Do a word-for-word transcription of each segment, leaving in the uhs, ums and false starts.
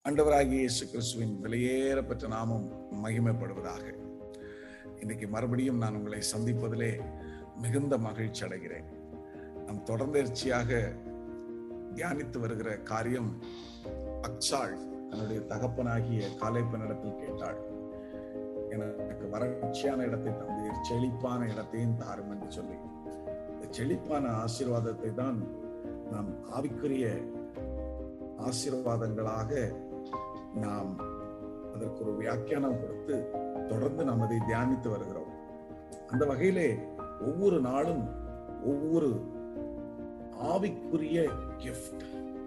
ஆண்டவராகிய இயேசு கிறிஸ்துவின் விலையேறப்பெற்ற நாமம் மகிமைப்படுவதாக. இன்னைக்கு மறுபடியும் நான் உங்களை சந்திப்பதிலே மிகுந்த மகிழ்ச்சி அடைகிறேன். நாம் தொடர்ந்தேர்ச்சியாக தியானித்து வருகிற காரியம், அக்சாள் தன்னுடைய தகப்பனாகிய காலேபனிடத்தில் கேட்டாள், எனக்கு வறட்சியான இடத்தை தந்து செழிப்பான இடத்தையும் தாரும் என்று சொல்லி. இந்த செழிப்பான ஆசீர்வாதத்தை தான் நாம் ஆவிக்குரிய ஆசீர்வாதங்களாக நாம் அதற்கு ஒரு வியாக்கியானம் கொடுத்து தொடர்ந்து நாம் அதை தியானித்து வருகிறோம். அந்த வகையிலே ஒவ்வொரு நாளும் ஒவ்வொரு ஆவிக்குரிய கிஃப்ட்,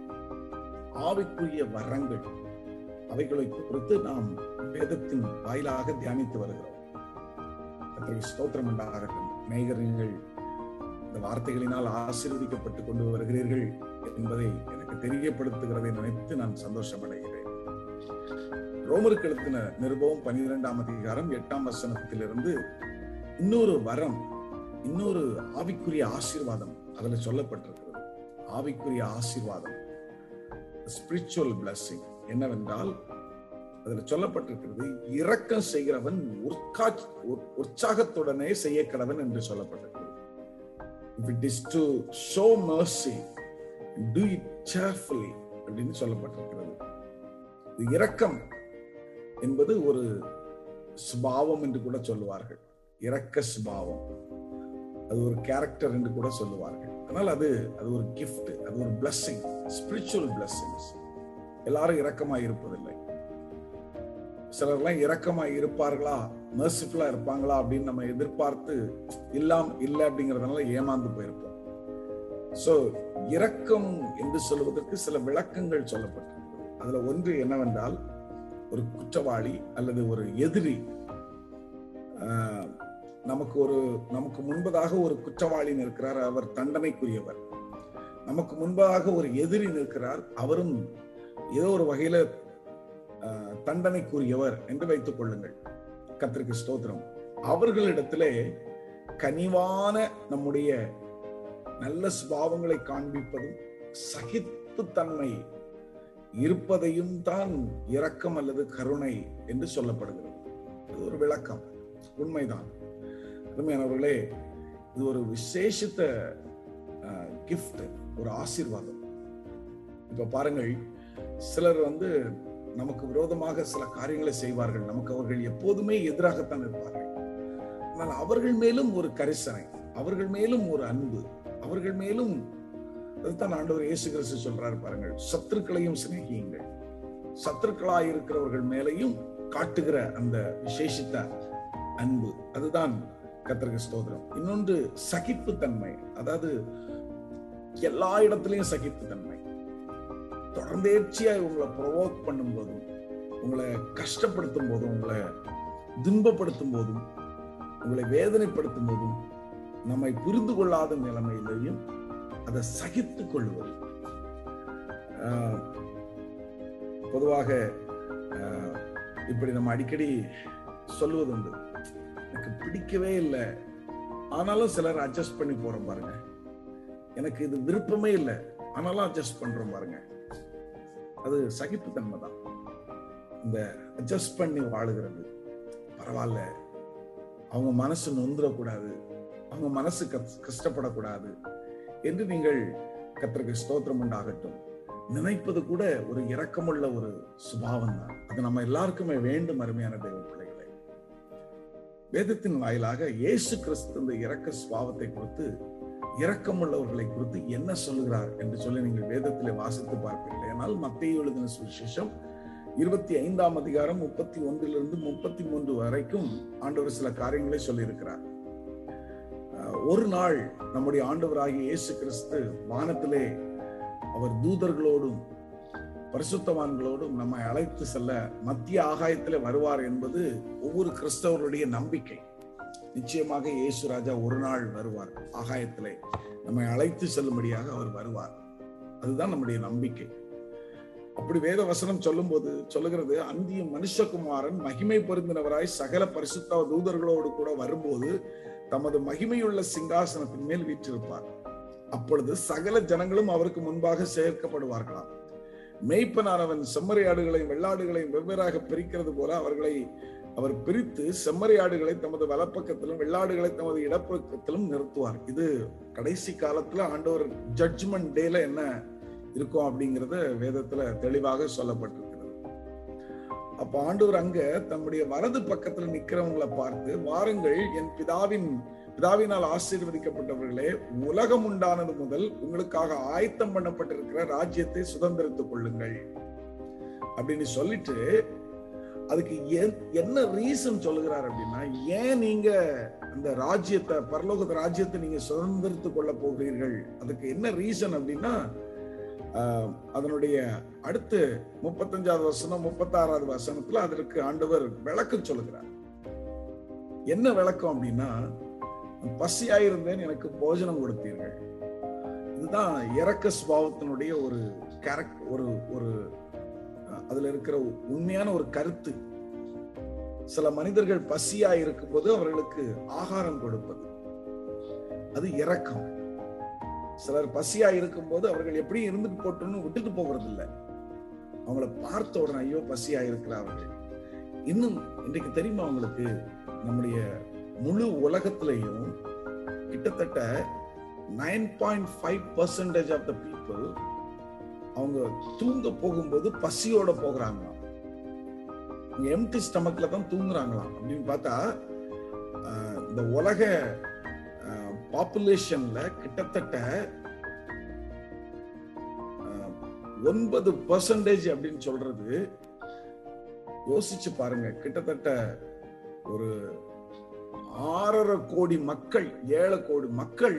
ஆவிக்குரிய வரங்கள், அவைகளை குறித்து நாம் வேதத்தின் வாயிலாக தியானித்து வருகிறோம். கர்த்தருக்கு ஸ்தோத்திரம் உண்டாகட்டும். அநேகர் நீங்கள் இந்த வார்த்தைகளினால் ஆசீர்வதிக்கப்பட்டு கொண்டு வருகிறீர்கள் என்பதை எனக்கு தெரியப்படுத்துகிறதை நினைத்து நான் சந்தோஷம் அடைகிறேன். ரோமருக்கு எழுதின நிருபம் பன்னிரெண்டாம் அதிகாரம் எட்டாம் வசனத்திலிருந்து இன்னொரு வரம், இன்னொரு ஆவிக்குரிய ஆசீர்வாதம் அதுல சொல்லப்பட்டிருக்கிறது. ஆவிக்குரிய ஆசீர்வாதம், ஸ்பிரிச்சுவல் பிளஸிங் என்னவென்றால், அதுல சொல்லப்பட்டிருக்கிறது, இரக்கம் செய்கிறவன் உற்சாகத்துடனே செய்ய கடவன் என்று சொல்லப்பட்டிருக்கிறது. If it is to show mercy, do it cheerfully அப்படின்னு சொல்லப்பட்டிருக்கிறது. இரக்கம் என்பது ஒரு சுபாவம் என்று கூட சொல்லுவார்கள். இரக்க சுபாவம், அது ஒரு கேரக்டர் என்று கூட சொல்லுவார்கள். ஆனால் அது அது ஒரு கிஃப்ட், அது ஒரு பிளஸிங், ஸ்பிரிச்சுவல் பிளஸிங்ஸ். எல்லாரும் இரக்கமாய் இருப்பதில்லை. சிலர்லாம் இரக்கமாய் இருப்பார்களா, மெர்சிஃபுல்லா இருப்பாங்களா அப்படின்னு நம்ம எதிர்பார்த்து இல்லாம இல்லை அப்படிங்கறதுனால ஏமாந்து போயிருப்போம். சோ இரக்கம் என்று சொல்வதற்கு சில விளக்கங்கள் சொல்லப்பட்டிருக்கு. அதுல ஒன்று என்னவென்றால், ஒரு குற்றவாளி அல்லது ஒரு எதிரி, நமக்கு ஒரு நமக்கு முன்பதாக ஒரு குற்றவாளி நிற்கிறார், அவர் தண்டனைக்குரியவர். நமக்கு முன்பதாக ஒரு எதிரி நிற்கிறார், அவரும் ஏதோ ஒரு வகையில தண்டனைக்குரியவர் என்று வைத்துக் கொள்ளுங்கள். கர்த்தருக்கு ஸ்தோத்திரம். அவர்களிடத்திலே கனிவான நம்முடைய நல்ல சுபாவங்களை காண்பிப்பதும் சகிப்புத்தன்மை இருப்பதையும் தான் இரக்கம் அல்லது கருணை என்று சொல்லப்படுகிறது. இது ஒரு விளக்கம், உண்மைதான். அருமையானவர்களே, இது ஒரு விசேஷித்த கிஃப்ட், ஒரு ஆசீர்வாதம். இப்ப பாருங்கள், சிலர் வந்து நமக்கு விரோதமாக சில காரியங்களை செய்வார்கள். நமக்கு அவர்கள் எப்போதுமே எதிராகத்தான் இருப்பார்கள். ஆனால் அவர்கள் மேலும் ஒரு கரிசனை, அவர்கள் மேலும் ஒரு அன்பு, அவர்கள் மேலும், அதுதான் ஆண்டவர் இயேசு கிறிஸ்து சொல்றாரு பாருங்கள், சத்துருக்களையும் சிநேகியுங்கள். சத்துருக்களாய் இருக்கிறவர்கள் மேலையும் காட்டுகிற அந்த விசேஷித்த அன்பு, அதுதான் கர்த்தருக்கு ஸ்தோத்திரம். இன்னொன்று சகிப்புத்தன்மை, அதாவது எல்லா இடத்திலையும் சகிப்புத்தன்மை. தொடர்ந்தேர்ச்சியாய் உங்களை ப்ரொவோக் பண்ணும் போதும், உங்களை கஷ்டப்படுத்தும் போதும், உங்களை துன்பப்படுத்தும் போதும், உங்களை வேதனைப்படுத்தும் போதும், நம்மை புரிந்து கொள்ளாத நிலைமையிலையும் அதை சகித்துக் கொள்வது. பொதுவாக இப்படி நம்ம அடிக்கடி சொல்லுவது உண்டு, எனக்கு பிடிக்கவே இல்லை, ஆனாலும் சிலர் அட்ஜஸ்ட் பண்ணி போறோம் பாருங்க. எனக்கு இது விருப்பமே இல்லை, ஆனாலும் அட்ஜஸ்ட் பண்றோம் பாருங்க. அது சகிப்புத்தன்மை தான். இந்த அட்ஜஸ்ட் பண்ணி வாழுகிறது. பரவாயில்ல, அவங்க மனசு நொந்துடக்கூடாது, அவங்க மனசு கஷ்டப்படக்கூடாது என்று நீங்கள் கர்த்தருக்கு ஸ்தோத்திரம் உண்டாகட்டும் நினைப்பது கூட ஒரு இரக்கமுள்ள ஒரு சுபாவம் தான். அது நம்ம எல்லாருக்குமே வேண்டும். அருமையான தேவ பிள்ளைகளே, வேதத்தின் வாயிலாக இயேசு கிறிஸ்து இந்த இரக்க சுபாவத்தை குறித்து, இரக்கமுள்ளவர்களை குறித்து என்ன சொல்லுகிறார் என்று சொல்லி நீங்கள் வேதத்திலே வாசித்து பார்ப்பீர்கள். ஆனால் மத்தேயு எழுதின சுவிசேஷம் இருபத்தி ஐந்தாம் அதிகாரம் முப்பத்தி ஒன்றிலிருந்து முப்பத்தி மூன்று வரைக்கும் ஆண்டவர் சில காரியங்களை சொல்லி இருக்கிறார். ஒரு நாள் நம்முடைய ஆண்டவராகிய இயேசு கிறிஸ்து வானத்திலே அவர் தூதர்களோடும் பரிசுத்தவான்களோடும் நம்மை அழைத்து செல்ல மத்திய ஆகாயத்திலே வருவார் என்பது ஒவ்வொரு கிறிஸ்தவருடைய நம்பிக்கை. நிச்சயமாக இயேசு ராஜா ஒரு நாள் வருவார், ஆகாயத்திலே நம்மை அழைத்து செல்லும்படியாக அவர் வருவார். அதுதான் நம்முடைய நம்பிக்கை. அப்படி வேத வசனம் சொல்லும் போது சொல்லுகிறது, அந்திய மனுஷகுமாரன் மகிமை பொருந்தினவராய் சகல பரிசுத்த தூதர்களோடு கூட வரும்போது தமது மகிமையுள்ள சிங்காசனத்தின் மேல் வீற்றிருப்பார். அப்பொழுது சகல ஜனங்களும் அவருக்கு முன்பாக சேர்க்கப்படுவார்களாம். மேய்ப்பனானவன் செம்மறியாடுகளையும் வெள்ளாடுகளையும் வெவ்வேறாக பிரிக்கிறது போல அவர்களை அவர் பிரித்து செம்மறியாடுகளை தமது வலப்பக்கத்திலும் வெள்ளாடுகளை தமது இடப்பக்கத்திலும் நிறுத்துவார். இது கடைசி காலத்துல ஆண்டவர் ஜட்ஜ்மெண்ட் டேல என்ன இருக்கும் அப்படிங்கறத வேதத்துல தெளிவாக சொல்லப்பட்டிருக்கிறது. அப்ப ஆண்டவர் அங்க தம்முடைய வலது பக்கத்துல நிக்கிறவங்களை பார்த்து, வாருங்கள் என் பிதாவின் பிதாவினால் ஆசீர்வதிக்கப்பட்டவர்களே, உலகம் உண்டானது முதல் உங்களுக்காக ஆயத்தம் பண்ணப்பட்டிருக்கிற ராஜ்யத்தை சுதந்திரித்துக் கொள்ளுங்கள் அப்படின்னு சொல்லிட்டு, அதுக்கு என்ன ரீசன் சொல்லுகிறார் அப்படின்னா, ஏன் நீங்க அந்த ராஜ்யத்தை, பரலோக ராஜ்யத்தை நீங்க சுதந்திரித்துக் கொள்ள போகிறீர்கள், அதுக்கு என்ன ரீசன் அப்படின்னா, அதனுடைய அடுத்து முப்பத்தஞ்சாவது வசனம் முப்பத்தி ஆறாவது வசனத்துல அதற்கு ஆண்டவர் விளக்கம் சொல்லுகிறார். என்ன விளக்கம் அப்படின்னா, பசியாயிருந்தேன் எனக்கு போஜனம் கொடுத்தீர்கள். இதுதான் இரக்க சுபாவத்தினுடைய ஒரு கேரக்டர், ஒரு ஒரு அதுல இருக்கிற உண்மையான ஒரு கருத்து. சில மனிதர்கள் பசியா இருக்கும் போது அவர்களுக்கு ஆகாரம் கொடுப்பது, அது இரக்கம். சிலர் பசியா இருக்கும் போது அவர்கள் எப்படி இருந்துட்டு போட்டோன்னு விட்டுட்டு போகிறது இல்லை. அவங்கள பார்த்த உடனே ஐயோ பசியா இருக்கிறார்கள். இன்னும் இன்றைக்கு தெரியுமா அவங்களுக்கு, நம்முடைய முழு உலகத்திலையும் கிட்டத்தட்ட nine point five percentage of the people அவங்க தூங்க போகும்போது பசியோட போகிறாங்களாம். எம்டி ஸ்டமக்ல தான் தூங்குறாங்களாம். அப்படின்னு பார்த்தா இந்த உலக பாப்புலேஷன்ல கிட்டத்தட்ட ஒன்பது பர்சன்டேஜ் அப்படின்னு சொல்றது, யோசிச்சு பாருங்க. கிட்டத்தட்ட ஒரு ஆறரை கோடி மக்கள், ஏழு கோடி மக்கள்,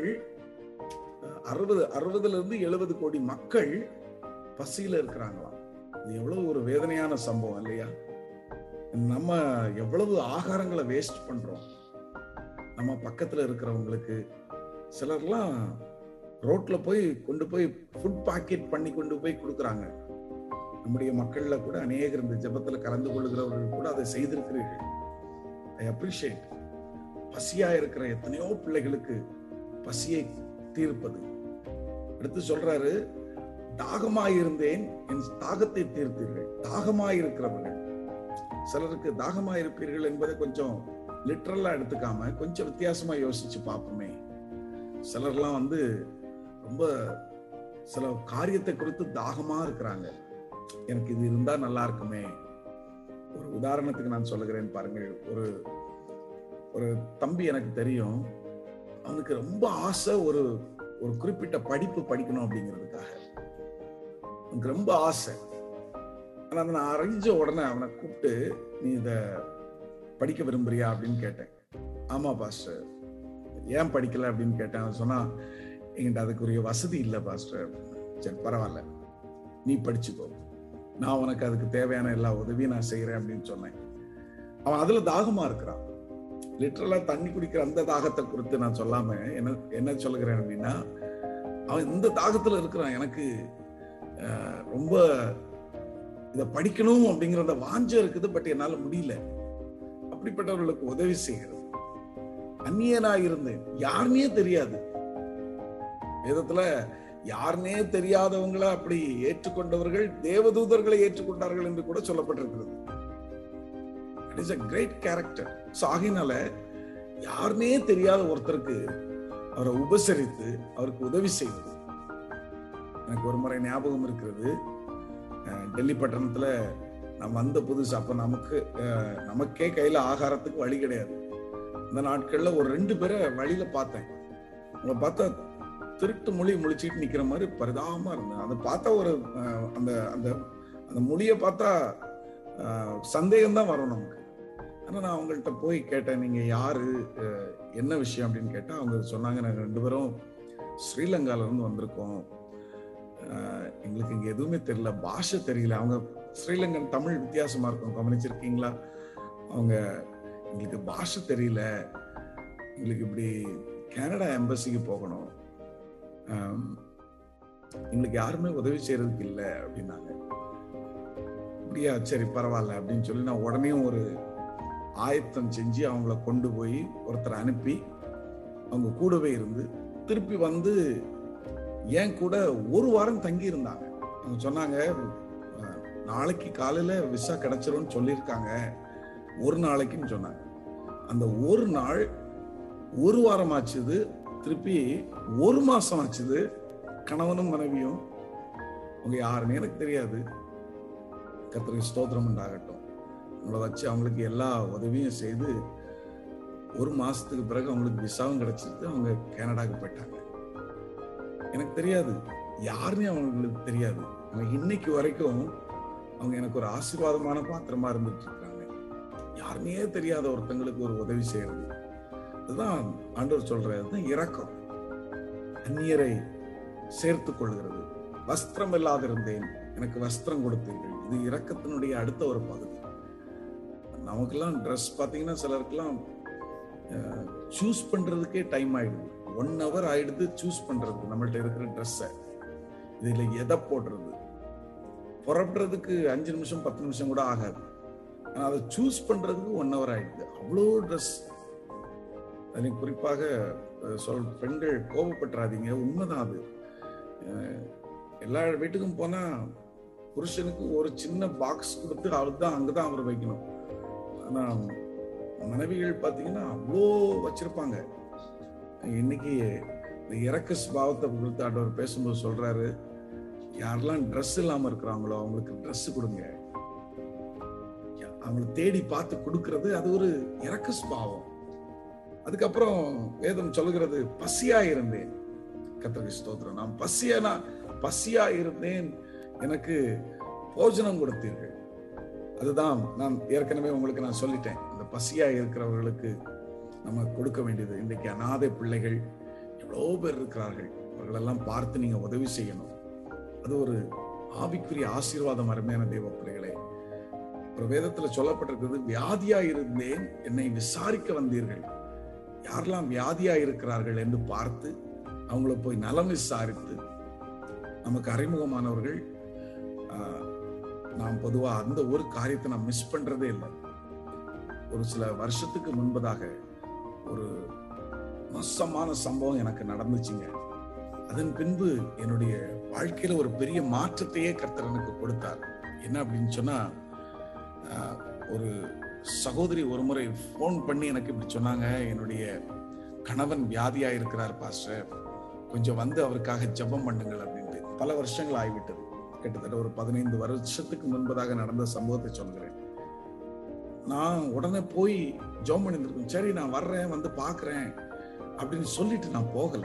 அறுபது அறுபதுல இருந்து எழுபது கோடி மக்கள் பசியில இருக்கிறாங்களாம். இது எவ்வளவு ஒரு வேதனையான சம்பவம் இல்லையா? நம்ம எவ்வளவு ஆகாரங்களை வேஸ்ட் பண்றோம். நம்ம பக்கத்துல இருக்கிறவங்களுக்கு, சிலர்லாம் ரோட்ல போய் கொண்டு போய் ஃபுட் பாக்கெட் பண்ணி கொண்டு போய் கொடுக்குறாங்க. நம்முடைய மக்கள்ல கூட அநேகர் இந்த ஜெபத்துல கலந்து கொள்ளுகிறவர்கள் கூட அதை செய்திருக்கிறீர்கள். I appreciate. பசியா இருக்கிற எத்தனையோ பிள்ளைகளுக்கு பசியை தீர்ப்பது. அடுத்து சொல்றாரு, தாகமாயிருந்தேன் என் தாகத்தை தீர்த்தீர்கள். தாகமாயிருக்கிறவர்கள், சிலருக்கு தாகமாயிருப்பீர்கள் என்பதை கொஞ்சம் லிட்டரலா எடுத்துக்காம கொஞ்சம் வித்தியாசமா யோசிச்சு பார்ப்போமே. சிலர்லாம் வந்து ரொம்ப சில காரியத்தை குறித்து தாகமா இருக்கிறாங்க. எனக்கு இது இருந்தா நல்லா இருக்குமே. ஒரு உதாரணத்துக்கு நான் சொல்லுகிறேன் பாருங்க. ஒரு ஒரு தம்பி எனக்கு தெரியும், அவனுக்கு ரொம்ப ஆசை ஒரு ஒரு குறிப்பிட்ட படிப்பு படிக்கணும் அப்படிங்கிறதுக்காக. அவனுக்கு ரொம்ப ஆசை. ஆனா நான் அறிஞ்ச உடனே அவனை கூப்பிட்டு, நீ இத படிக்க விரும்புறியா அப்படின்னு கேட்டேன். ஆமா பாஸ்டர். ஏன் படிக்கல அப்படின்னு கேட்டேன். அவன் சொன்னா, என்கிட்ட அதுக்குரிய வசதி இல்லை பாஸ்டர். சரி பரவாயில்ல, நீ படிச்சுக்கோ, நான் உனக்கு அதுக்கு தேவையான எல்லா உதவியும் நான் செய்யறேன் அப்படின்னு சொன்னேன். அவன் அதுல தாகமா இருக்கிறான். லிட்டரலா தண்ணி குடிக்கிற அந்த தாகத்தை குறித்து நான் சொல்லாம என்ன என்ன சொல்லுகிறேன் அப்படின்னா, அவன் இந்த தாகத்துல இருக்கிறான். எனக்கு ரொம்ப இதை படிக்கணும் அப்படிங்கிற அந்த வாஞ்சம் இருக்குது, பட் என்னால முடியல. அப்படிப்பட்டவர்களுக்கு உதவி செய்கிறது. அந்நியனா இருந்தேன், யாருன்னே தெரியாது. வேதத்துல யாருன்னே தெரியாதவங்களை அப்படி ஏற்றுக்கொண்டவர்கள் தேவதூதர்களை ஏற்றுக்கொண்டார்கள் என்று கூட சொல்லப்பட்டிருக்கிறது. It is a great character. So ஆகினால யாருன்னே தெரியாத ஒருத்தருக்கு அவரை உபசரித்து அவருக்கு உதவி செய்வது. எனக்கு ஒரு முறை ஞாபகம் இருக்கிறது. டெல்லி பட்டணத்துல நம்ம வந்த புதுசு. அப்ப நமக்கு நமக்கே கையில ஆகாரத்துக்கு வழி கிடையாது. அந்த நாட்கள்ல ஒரு ரெண்டு பேரை வழியில பார்த்தேன். அவங்க பார்த்தா திருட்டு மொழி முழிச்சிட்டு நிக்கிற மாதிரி பரிதாபமா இருந்தேன். அதை பார்த்தா ஒரு அந்த அந்த அந்த மொழியை பார்த்தா சந்தேகம் தான் வரும் நமக்கு. ஆனா நான் அவங்கள்ட்ட போய் கேட்டேன், நீங்க யாரு, என்ன விஷயம் அப்படின்னு கேட்டா அவங்க சொன்னாங்க, நாங்க ரெண்டு பேரும் ஸ்ரீலங்கால இருந்து வந்திருக்கோம், எங்களுக்கு இங்க எதுவுமே தெரியல, பாஷை தெரியல. அவங்க ஸ்ரீலங்கன் தமிழ் வித்தியாசமா இருக்கும், கவனிச்சிருக்கீங்களா? அவங்க எங்களுக்கு பாஷை தெரியல, எங்களுக்கு இப்படி கனடா எம்பசிக்கு போகணும், எங்களுக்கு யாருமே உதவி செய்யறதுக்கு இல்லை அப்படின்னாங்க. அப்படியா, சரி பரவாயில்ல அப்படின்னு சொல்லி நான் உடனே ஒரு ஆயத்தம் செஞ்சு அவங்கள கொண்டு போய் ஒருத்தரை அனுப்பி அவங்க கூடவே இருந்து திருப்பி வந்து என் கூட ஒரு வாரம் தங்கி இருந்தாங்க. அவங்க சொன்னாங்க, நாளைக்கு காலையில விசா கிடைச்சிரும்னு சொல்லியிருக்காங்க, ஒரு நாளைக்குன்னு சொன்னாங்க. அந்த ஒரு நாள் ஒரு வாரம் ஆச்சுது, திருப்பி ஒரு மாசம் ஆச்சுது. கணவனும் மனைவியும், அவங்க யாருன்னு எனக்கு தெரியாது, கர்த்தருக்கு ஸ்தோத்திரம் உண்டாகட்டும், உங்களை வச்சு அவங்களுக்கு எல்லா உதவியும் செய்து ஒரு மாசத்துக்கு பிறகு அவங்களுக்கு விசாவும் கிடைச்சிட்டு அவங்க கனடாக்கு போயிட்டாங்க. எனக்கு தெரியாது, யாருன்னு அவங்களுக்கு தெரியாது. அவங்க இன்னைக்கு வரைக்கும் அவங்க எனக்கு ஒரு ஆசீர்வாதமான பாத்திரமா இருந்துட்டு இருக்காங்க. யாருன்னே தெரியாத ஒருத்தங்களுக்கு ஒரு உதவி செய்யறது, அதுதான் ஆண்டவர் சொல்றது இரக்கம். அந்நியரை சேர்த்துக் கொள்கிறது. வஸ்திரம் இல்லாதிருந்தேன், எனக்கு வஸ்திரம் கொடுத்தீர்கள். இது இரக்கத்தினுடைய அடுத்த ஒரு பகுதி. நமக்கெல்லாம் ட்ரெஸ் பார்த்தீங்கன்னா சிலருக்கெல்லாம் சூஸ் பண்றதுக்கே டைம் ஆயிடுது. ஒன் ஹவர் ஆயிடுது சூஸ் பண்றது நம்மள்ட்ட இருக்கிற ட்ரெஸ்ஸை. இதுல எதை போடுறது, புறப்படுறதுக்கு அஞ்சு நிமிஷம் பத்து நிமிஷம் கூட ஆகாது. ஆனா அதை சூஸ் பண்றதுக்கு ஒன் ஹவர் ஆயிடுது. அவ்வளோ ட்ரெஸ். அதுலேயும் குறிப்பாக சொல் பெண்கள் கோபப்பட்டுறாதீங்க, உண்மைதான் அது. எல்லா வீட்டுக்கும் போனா புருஷனுக்கு ஒரு சின்ன பாக்ஸ் கொடுத்து அவர் தான் அங்கதான் அவர் வைக்கணும். ஆனா மனைவிகள் பார்த்தீங்கன்னா அவ்வளோ வச்சிருப்பாங்க. இன்னைக்கு இந்த இறக்க சுபாவத்தை குறித்து ஆண்டவர் பேசும்போது சொல்றாரு, யாரெல்லாம் ட்ரெஸ் இல்லாம இருக்கிறாங்களோ அவங்களுக்கு ட்ரெஸ் கொடுங்க. அவங்களை தேடி பார்த்து கொடுக்கறது அது ஒரு இறக்க சுபாவம். அதுக்கப்புறம் வேதம் சொல்லுகிறது, பசியா இருந்தேன், கர்த்தருக்கு ஸ்தோத்திரம், நான் பசியா பசியா இருந்தேன், எனக்கு போஜனம் கொடுத்தீர்கள். அதுதான் நான் ஏற்கனவே உங்களுக்கு நான் சொல்லிட்டேன், அந்த பசியா இருக்கிறவர்களுக்கு நம்ம கொடுக்க வேண்டியது. இன்றைக்கு அநாதை பிள்ளைகள் எவ்வளோ பேர் இருக்கிறார்கள், அவர்களெல்லாம் பார்த்து நீங்க உதவி செய்யணும். அது ஒரு ஆவிக்குரிய ஆசீர்வாதம். அருமையான தேவ பிள்ளைகளே, ஒரு வேதத்துல சொல்லப்பட்டிருக்கிறது, வியாதியா இருந்தேன் என்னை விசாரிக்க வந்தீர்கள். யாரெல்லாம் வியாதியா இருக்கிறார்கள் என்று பார்த்து அவங்கள போய் நலம் விசாரித்து, நமக்கு அறிமுகமானவர்கள், நாம் பொதுவா அந்த ஒரு காரியத்தை நாம் மிஸ் பண்றதே இல்லை. ஒரு சில வருஷத்துக்கு முன்பதாக ஒரு மோசமான சம்பவம் எனக்கு நடந்துச்சுங்க. அதன் பின்பு என்னுடைய வாழ்க்கையில ஒரு பெரிய மாற்றத்தையே கர்த்தர் எனக்கு கொடுத்தார். என்ன அப்படின்னு சொன்னா, ஒரு சகோதரி ஒரு முறை போன் பண்ணி எனக்கு இப்படி சொன்னாங்க, என்னுடைய கணவன் வியாதியா இருக்கிறார் பாஸ்டர், கொஞ்சம் வந்து அவருக்காக ஜெபம் பண்ணுங்கள் அப்படின்ட்டு. பல வருஷங்கள் ஆகிவிட்டது, கிட்டத்தட்ட ஒரு பதினைந்து வருஷத்துக்கு முன்பதாக நடந்த சம்பவத்தை சொல்கிறேன். நான் உடனே போய் ஜெபம் பண்ணிருக்கேன். சரி நான் வர்றேன், வந்து பாக்குறேன் அப்படின்னு சொல்லிட்டு நான் போகல.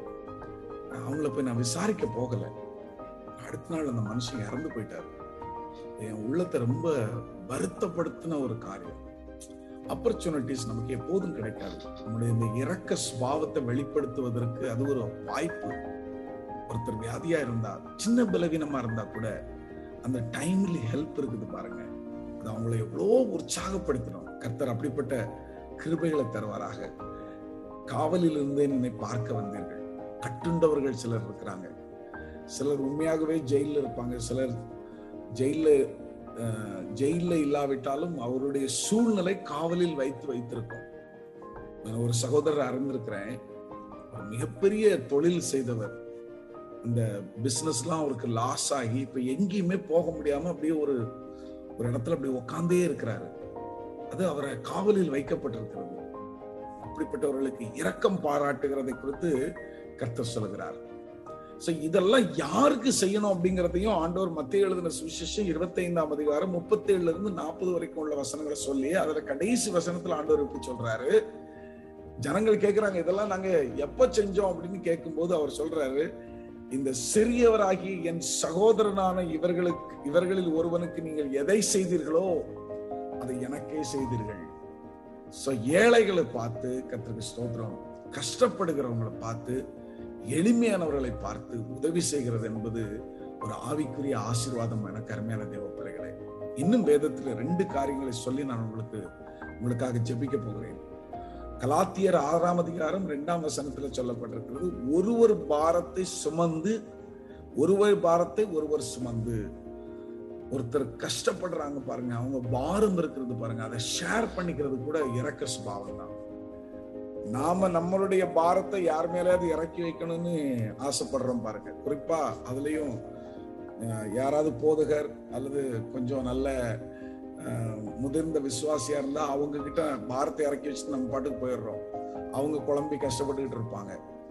அவங்கள போய் நான் விசாரிக்க போகல. அடுத்த நாள் அந்த மனுஷன் இறந்து போயிட்டாரு. என் உள்ளத்தை ரொம்ப வருத்தப்படுத்தின ஒரு காரியம். ஆப்பர்ச்சுனிட்டிஸ் நமக்கு எப்போதும் கிடைக்காது. நம்முடைய இந்த இரக்க சுபாவத்தை வெளிப்படுத்துவதற்கு அது ஒரு வாய்ப்பு. ஒருத்தர் வியாதியா இருந்தா, சின்ன பலவீனமா இருந்தா கூட அந்த டைம்லி ஹெல்ப் இருக்குது பாருங்க, அது அவங்களை எவ்வளோ உற்சாகப்படுத்தணும். கர்த்தர் அப்படிப்பட்ட கிருபைகளை தருவாராக. காவலில் இருந்தே என்னை பார்க்க வந்தீர்கள். கட்டுண்டவர்கள் சிலர் இருக்கிறாங்க, சிலர் உண்மையாகவே ஜெயில இருப்பாங்க, சிலர் ஜெயில ஜெயில இல்லாவிட்டாலும் அவருடைய சூழ்நிலை காவலில் வைத்து வைத்திருக்கும். நான் ஒரு சகோதரர் அறிந்திருக்கிறேன், ஒரு மிகப்பெரிய தொழில் செய்தவர். இந்த பிசினஸ்லாம் அவருக்கு லாஸ் ஆகி இப்ப எங்கேயுமே போக முடியாம அப்படியே ஒரு ஒரு இடத்துல அப்படி உட்கார்ந்தே இருக்கிறாரு. அது அவரை காவலில் வைக்கப்பட்டிருக்கிறது. அப்படிப்பட்டவர்களுக்கு இரக்கம் பாராட்டுகிறதை குறித்து கர்த்தர் சொல்கிறார். இதெல்லாம் யாருக்கு செய்யணும் அப்படிங்கிறதையும் ஆண்டவர் மத்தேயு எழுதின சுவிசேஷம் இருபத்தி ஐந்தாம் அதிகாரம் முப்பத்தி ஏழுல இருந்து நாற்பது வரைக்கும் உள்ள வசனங்களை சொல்லி அதுல கடைசி வசனத்துல ஆண்டவர் இப்படி சொல்றாரு. ஜனங்கள் கேட்கிறாங்க, இதெல்லாம் நாங்க எப்ப செஞ்சோம் அப்படின்னு கேட்கும் போது அவர் சொல்றாரு, இந்த சிறியவராகி என் சகோதரனான இவர்களுக்கு இவர்களில் ஒருவனுக்கு நீங்கள் எதை செய்தீர்களோ அதை எனக்கே செய்தீர்கள். சோ ஏழைகளை பார்த்து கர்த்தருக்கு ஸ்தோத்திரம், கஷ்டப்படுகிறவங்களை பார்த்து, எளிமையானவர்களை பார்த்து உதவி செய்கிறது என்பது ஒரு ஆவிக்குரிய ஆசீர்வாதம். எனக்கு அருமையான தேவ பிள்ளைகளே, இன்னும் வேதத்துல ரெண்டு காரியங்களை சொல்லி நான் உங்களுக்கு உங்களுக்காக ஜெபிக்க போகிறேன். கலாத்தியர் ஆறாம் அதிகாரம் இரண்டாம் வசனத்துல சொல்லப்பட்டிருக்கிறது, ஒருவர் பாரத்தை சுமந்து ஒருவர் பாரத்தை ஒருவர் சுமந்து. ஒருத்தர் கஷ்டப்படுறாங்க பாருங்க, அவங்க பாரம் இருக்கிறது பாருங்க, அதை ஷேர் பண்ணிக்கிறது கூட இரக்க சுபாவம் தான். நாம நம்மளுடைய பாரத்தை யார் மேலேயாவது இறக்கி வைக்கணும்னு ஆசைப்படுறோம் பாருங்க. குறிப்பா அதுலயும் யாராவது போதகர் அல்லது கொஞ்சம் நல்ல முதிர்ந்த விசுவாசியா இருந்தா அவங்க கிட்ட பாரத்தை இறக்கி வச்சுட்டு நம்ம பாட்டுக்கு போயிடுறோம். அவங்க குழம்பி கஷ்டப்பட்டுக்கிட்டு இருப்பாங்க.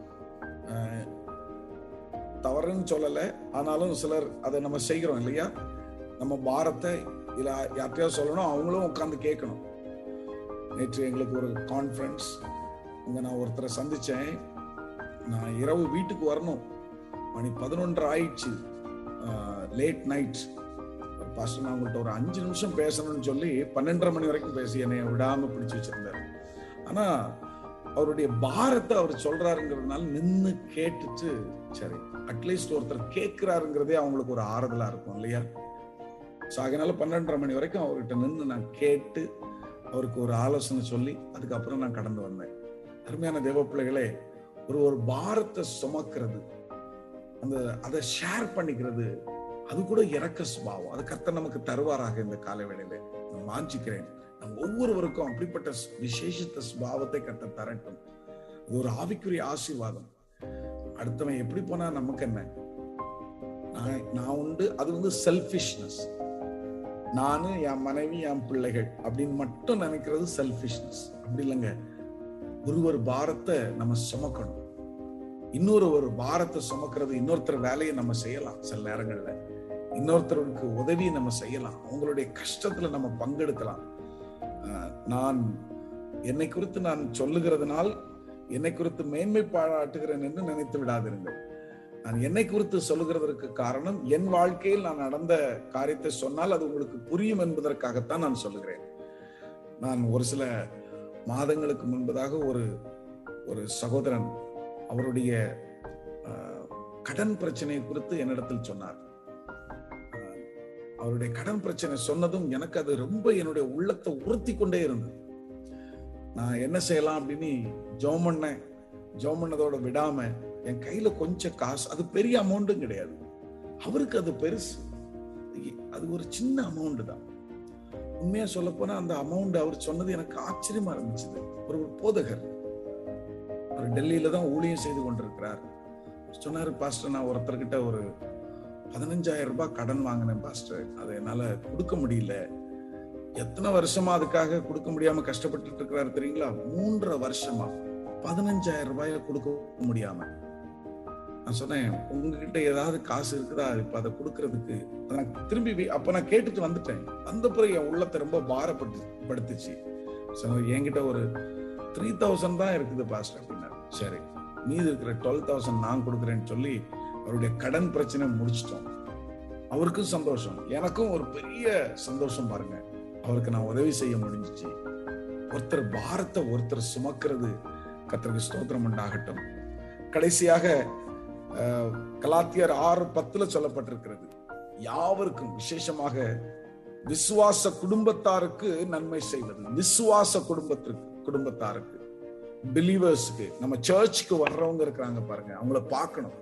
தவறுன்னு சொல்லல, ஆனாலும் சிலர் அதை நம்ம செய்கிறோம் இல்லையா? நம்ம பாரத்தை இல்ல யார்கிட்டயாவது சொல்லணும், அவங்களும் உட்காந்து கேட்கணும். நேற்று எங்களுக்கு ஒரு கான்ஃபரன்ஸ், அங்க நான் ஒருத்தரை சந்திச்சேன். நான் இரவு வீட்டுக்கு வரணும், மணி பதினொன்று ஆயிடுச்சு, லேட் நைட். பாஸ்டர் நான் உங்கள்கிட்ட ஒரு அஞ்சு நிமிஷம் பேசணும்னு சொல்லி பன்னெண்டரை மணி வரைக்கும் பேசி என்னை விடாம பிடிச்சு வச்சிருந்தார். ஆனா அவருடைய பாரத்தை அவர் சொல்றாருங்கிறதுனால நின்று கேட்டுட்டு, சரி அட்லீஸ்ட் ஒருத்தர் கேட்கிறாருங்கிறதே அவங்களுக்கு ஒரு ஆறுதலா இருக்கும் இல்லையா? ஸோ அதனால பன்னெண்டரை மணி வரைக்கும் அவர்கிட்ட நின்று நான் கேட்டு அவருக்கு ஒரு ஆலோசனை சொல்லி அதுக்கப்புறம் நான் கடந்து வந்தேன். அருமையான தேவ பிள்ளைகளே, ஒரு ஒரு பாரத்தை சுமக்கிறது, அந்த அதை ஷேர் பண்ணிக்கிறது, அது கூட இரக்க சுபாவம். அது கர்த்தர் நமக்கு தருவாராக இந்த காலை வேளையில நான் வாஞ்சிக்கிறேன். நம்ம ஒவ்வொருவருக்கும் அப்படிப்பட்ட விசேஷித்த சுபாவத்தை கர்த்தர் தரட்டும். அது ஒரு ஆவிக்குரிய ஆசீர்வாதம். அடுத்தவன் எப்படி போனா நமக்கு என்ன, நான் உண்டு, அது வந்து செல்ஃபிஷ்னஸ். நானு, என் மனைவி, என் பிள்ளைகள் அப்படின்னு மட்டும் நினைக்கிறது செல்ஃபிஷ்னஸ். அப்படி இல்லைங்க. ஒரு ஒரு பாரத்தை நம்ம சுமக்கணும். இன்னொரு ஒரு பாரத்தை சுமக்கிறது, இன்னொருத்தர் வேலையை நம்ம செய்யலாம். சில நேரங்கள்ல இன்னொருத்தருக்கு உதவி நம்ம செய்யலாம். அவங்களுடைய கஷ்டத்துல நம்ம பங்கெடுக்கலாம். நான் என்னை குறித்து நான் சொல்லுகிறதுனால் என்னை குறித்து மேன்மை பாராட்டுகிறேன் என்று நினைத்து விடாதிருங்கள். நான் என்னை குறித்து சொல்லுகிறதற்கு காரணம், என் வாழ்க்கையில் நான் நடந்த காரியத்தை சொன்னால் அது உங்களுக்கு புரியும் என்பதற்காகத்தான் நான் சொல்லுகிறேன். நான் ஒரு சில மாதங்களுக்கு முன்பதாக ஒரு ஒரு சகோதரன் அவருடைய கடன் பிரச்சனை குறித்து என்னிடத்தில் சொன்னார். அவருடைய கடன் பிரச்சனை சொன்னதும் எனக்கு அது ரொம்ப என்னுடைய உள்ளத்தை உறுத்தி கொண்டே இருந்தது. நான் என்ன செய்யலாம் அப்படின்னு ஜெபம் பண்ணேன். ஜெபம் பண்ணதோட விடாம என் கையில கொஞ்சம் காசு, அது பெரிய அமௌண்ட்டும் கிடையாது, அவருக்கு அது பெருசு, அது ஒரு சின்ன அமௌண்ட் தான். உண்மையா சொல்ல போனா அந்த அமௌண்ட் அவர் சொன்னது எனக்கு ஆச்சரியமா இருந்துச்சு. ஒரு போதகர், அவர் டெல்லியில தான் ஊழியம் செய்து கொண்டிருக்கிறார். சொன்னாரு, பாஸ்டர் நான் ஒருத்தர்கிட்ட ஒரு பதினஞ்சாயிரம் ரூபாய் கடன் வாங்கினேன் பாஸ்டர், அதை என்னால கொடுக்க முடியல. எத்தனை வருஷமா அதுக்காக கொடுக்க முடியாம கஷ்டப்பட்டு இருக்கிறாரு தெரியுங்களா? மூன்றரை வருஷமா பதினஞ்சாயிரம் ரூபாய கொடுக்க முடியாம. நான் சொன்னேன், உங்ககிட்ட ஏதாவது காசு இருக்குதா இப்ப அதை கொடுக்கறதுக்கு? நான் திரும்பி அப்ப நான் கேட்டுட்டு வந்துட்டேன். வந்த பிறகு என் உள்ளத்தை ரொம்ப பாரப்பட்டு படுத்துச்சு. என்கிட்ட ஒரு த்ரீ தௌசண்ட் தான் இருக்குது பாஸ்டர் அப்படின்னா. சரி, மீது இருக்கிற டுவெல் தௌசண்ட் நான் கொடுக்குறேன்னு சொல்லி அவருடைய கடன் பிரச்சனை முடிச்சிட்டோம். அவருக்கும் சந்தோஷம், எனக்கும் ஒரு பெரிய சந்தோஷம். பாருங்க, அவருக்கு நான் உதவி செய்ய முடிஞ்சிச்சு. ஒருத்தர் பாரத்தை ஒருத்தர் சுமக்கிறது கர்த்தருக்கு ஸ்தோத்திரம் உண்டாகட்டும். கடைசியாக கலாத்தியர் ஆறு பத்துல சொல்லப்பட்டிருக்கிறது, யாவருக்கும் விசேஷமாக விசுவாச குடும்பத்தாருக்கு நன்மை செய்வது. விசுவாச குடும்பத்திற்கு குடும்பத்தாருக்கு பிலீவர்ஸ்க்கு, நம்ம சர்ச்சுக்கு வர்றவங்க இருக்கிறாங்க பாருங்க, அவங்கள பார்க்கணும்.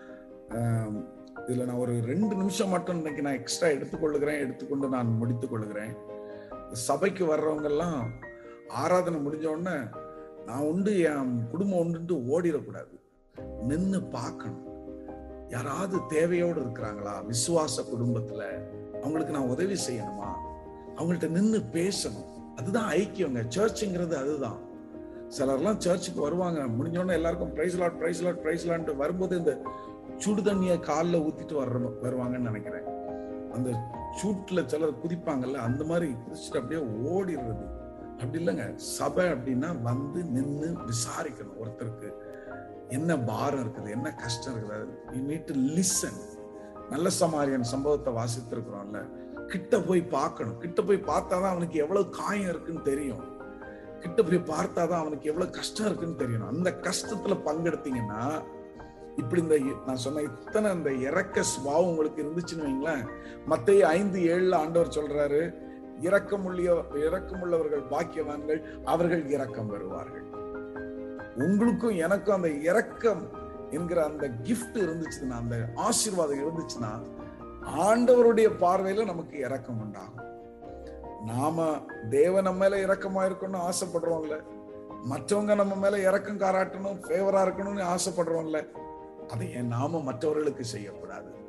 இதுல நான் ஒரு ரெண்டு நிமிஷம் மட்டும் இன்னைக்கு நான் எக்ஸ்ட்ரா எடுத்துக்கொள்ளுகிறேன், எடுத்துக்கொண்டு நான் முடித்துக் கொள்ளுகிறேன். சபைக்கு வர்றவங்க எல்லாம் ஆராதனை முடிஞ்ச உடனே நான் உண்டு என் குடும்பம் உண்டு ஓடிடக்கூடாது, நின்று பார்க்கணும். யாராவது தேவையோடு இருக்கிறாங்களா விசுவாச குடும்பத்துல, அவங்களுக்கு நான் உதவி செய்யணுமா, அவங்கள்ட்ட நின்று பேசணும். அதுதான் ஐக்கியங்க. சர்ச்சுங்கிறது அதுதான். சிலர்லாம் சர்ச்சுக்கு வருவாங்க, முடிஞ்சோடனே எல்லாருக்கும் prize lot prize lot prize lot வரும்போது இந்த சுடு தண்ணியை காலில் ஊத்திட்டு வர்ற வருவாங்கன்னு நினைக்கிறேன். அந்த சூட்ல சிலர் குதிப்பாங்கல்ல, அந்த மாதிரி குதிச்சுட்டு அப்படியே ஓடிடுறது. அப்படி இல்லைங்க. சபை அப்படின்னா வந்து நின்று விசாரிக்கணும். ஒருத்தருக்கு என்ன பாரம் இருக்குது, என்ன கஷ்டம் இருக்குது, you need to listen. நல்ல சமாரியன் சம்பவத்தை வாசித்திருக்கிறோம்ல, கிட்ட போய் பார்க்கணும். கிட்ட போய் பார்த்தாதான் அவனுக்கு எவ்வளவு காயம் இருக்குன்னு தெரியும். கிட்ட போய் பார்த்தாதான் அவனுக்கு எவ்வளவு கஷ்டம் இருக்குன்னு தெரியணும். அந்த கஷ்டத்துல பங்கெடுத்தீங்கன்னா, இப்படி இந்த நான் சொன்ன இத்தனை இந்த இரக்க சுபாவம் உங்களுக்கு இருந்துச்சுன்னு வைங்களேன். மத்தேயு ஐந்து ஏழுல ஆண்டவர் சொல்றாரு, இரக்கமுள்ள இரக்கமுள்ளவர்கள் பாக்கியவான்கள், அவர்கள் இரக்கம் பெறுவார்கள். உங்களுக்கும் எனக்கும் அந்த இரக்கம் என்கிற அந்த கிஃப்ட் இருந்துச்சுன்னா, அந்த ஆசீர்வாதம் இருந்துச்சுன்னா, ஆண்டவருடைய பார்வையில நமக்கு இரக்கம் உண்டாகும். நாம தேவன் நம்ம மேல இரக்கமா இருக்கணும்னு ஆசைப்படுறோம்ல, மற்றவங்க நம்ம மேல இரக்கம் காராட்டணும், ஃபேவரா இருக்கணும்னு ஆசைப்படுறோம்ல, அதை நாம மற்றவர்களுக்கு செய்யக்கூடாது.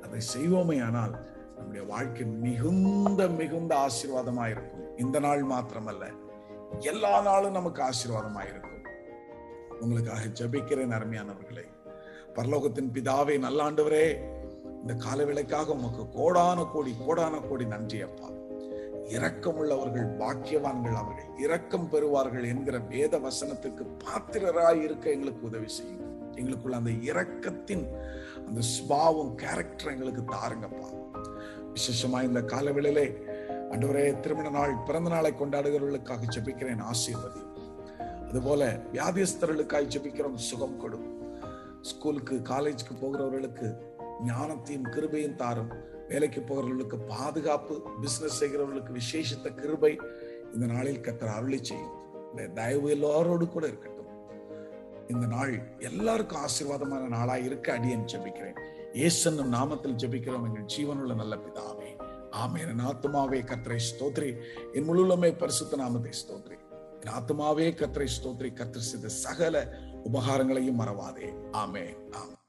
அதை செய்வோமே ஆனால் நம்முடைய வாழ்க்கை மிகுந்த மிகுந்த ஆசீர்வாதமாயிருக்கும். இந்த நாள் மாத்திரமல்ல, எல்லா நாளும் நமக்கு ஆசீர்வாதமாயிருக்கும். உங்களுக்காக ஜெபிக்கிறேன் அருமையானவர்களே. பரலோகத்தின் பிதாவே, நல்ல ஆண்டவரே, இந்த காலவேளைக்காக உமக்கு கோடான கோடி கோடான கோடி நன்றி அப்பா. இரக்கம் உள்ளவர்கள் பாக்கியவான்கள், அவர்கள் இரக்கம் பெறுவார்கள் என்கிற வேத வசனத்துக்கு பாத்திரராய் இருக்க எங்களுக்கு உதவி செய்யும். எங்களுக்குள்ள அந்த இரக்கத்தின் அந்த ஸ்பாவம், கேரக்டர் எங்களுக்கு தாருங்கப்பா. விசேஷமா இந்த காலவேளையிலே ஆண்டவரே, திருமண நாள், பிறந்த நாளை கொண்டாடுகிறவர்களுக்காக ஜெபிக்கிறேன், ஆசீர்வதி. அதுபோல வியாதியஸ்தர்களுக்காய் ஜெபிக்கிறோம், சுகம் கொடும். ஸ்கூலுக்கு காலேஜுக்கு போகிறவர்களுக்கு ஞானத்தையும் கிருபையும் தாரும். வேலைக்கு போகிறவர்களுக்கு பாதுகாப்பு, பிசினஸ் செய்கிறவர்களுக்கு விசேஷத்த கிருபை இந்த நாளில் கர்த்தர் அருளி செய்யும். தயவு எல்லாரோடு கூட இருக்கட்டும். இந்த நாள் எல்லாருக்கும் ஆசீர்வாதமான நாளாய் இருக்க அடியேன் ஜெபிக்கிறேன். இயேசுவின் நாமத்தில் ஜெபிக்கிறோம் எங்கள் ஜீவனுள்ள நல்ல பிதாவே, ஆமென். என் ஆத்துமாவே கர்த்தரை ஸ்தோத்திரி, என் முழுமே பரிசுத்த நாமத்தை ஸ்தோத்திரி. என் ஆத்துமாவே கர்த்தரை ஸ்தோத்திரி, கர்த்தர் செய்த சகல உபகாரங்களையும் மறவாதே. ஆமென், ஆமென்.